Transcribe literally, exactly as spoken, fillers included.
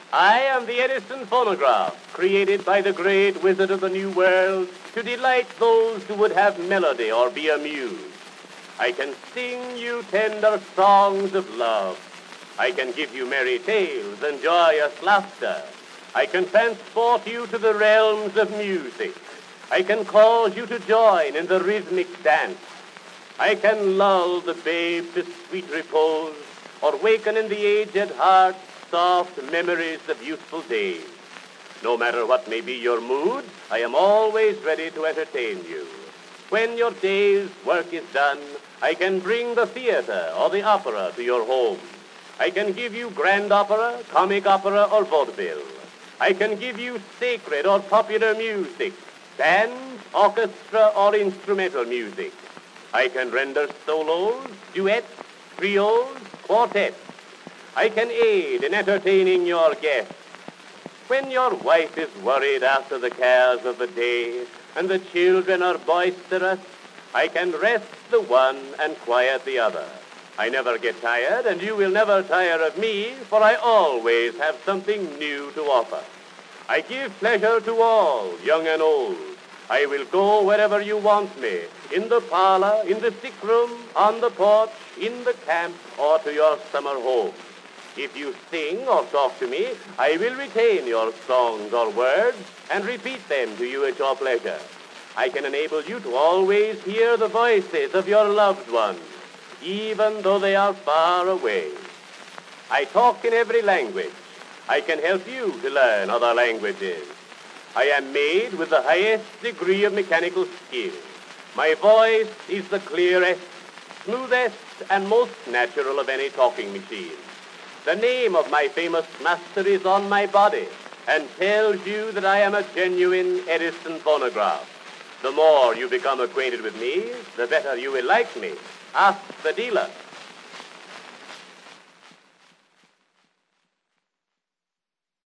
I am the Edison phonograph, created by the great wizard of the New World to delight those who would have melody or be amused. I can sing you tender songs of love. I can give you merry tales and joyous laughter. I can transport you to the realms of music. I can cause you to join in the rhythmic dance. I can lull the babe to sweet repose, or waken in the aged heart soft memories of youthful days. No matter what may be your mood, I am always ready to entertain you. When your day's work is done, I can bring the theater or the opera to your home. I can give you grand opera, comic opera, or vaudeville. I can give you sacred or popular music, band, orchestra, or instrumental music. I can render solos, duets, trios, quartets. I can aid in entertaining your guests. When your wife is worried after the cares of the day and the children are boisterous, I can rest the one and quiet the other. I never get tired, and you will never tire of me, for I always have something new to offer. I give pleasure to all, young and old. I will go wherever you want me, in the parlor, in the sick room, on the porch, in the camp, or to your summer home. If you sing or talk to me, I will retain your songs or words and repeat them to you at your pleasure. I can enable you to always hear the voices of your loved ones, even though they are far away. I talk in every language. I can help you to learn other languages. I am made with the highest degree of mechanical skill. My voice is the clearest, smoothest, and most natural of any talking machine. The name of my famous master is on my body and tells you that I am a genuine Edison phonograph. The more you become acquainted with me, the better you will like me. Ask the dealer.